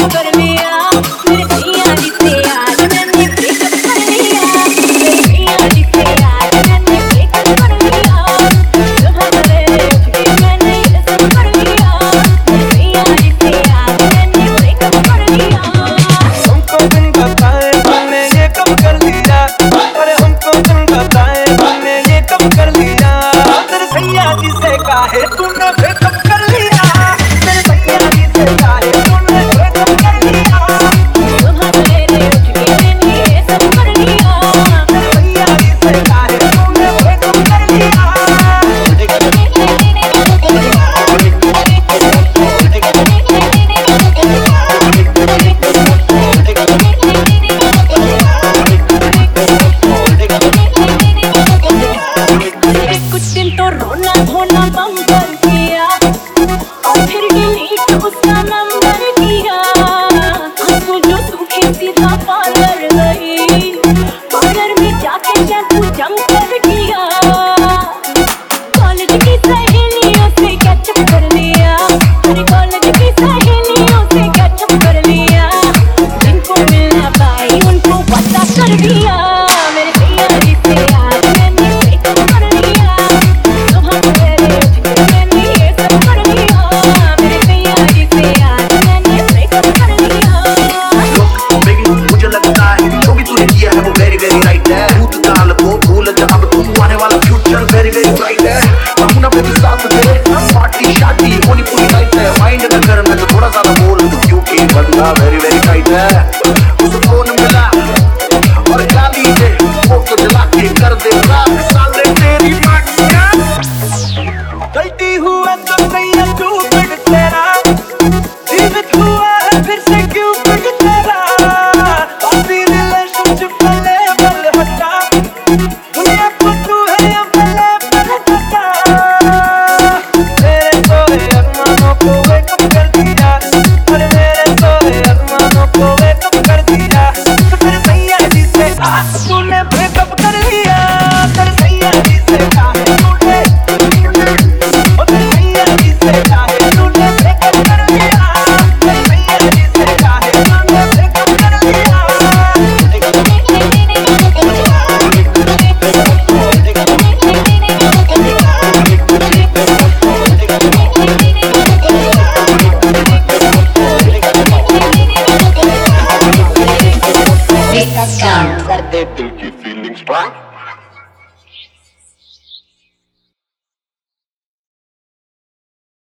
very very tight है उसे phone मिला और गाली दे वो तो जला के कर दे रात साले तेरी माटिया गलती हुआ तो नहीं तू पिट तेरा जीवित हुआ है फिर से क्यों पिट तेरा अभी रिलेशनशिप पले पल हटा दुनिया को तू है या पले पल हटा तेरे सोए अरमानों को वेकअप कर दिया और मेरे सोए अरमानों को वेकअप कर दिया तो फिर सैया जी से तूने ब्रेकअप कर लिया तेरे सैया जी से काहे तूने और तेरे सैया जी से काहे तूने ब्रेकअप कर लिया तेरे सैया जी से काहे तूने ब्रेकअप कर लिया कर दे दिल की फीलिंग्स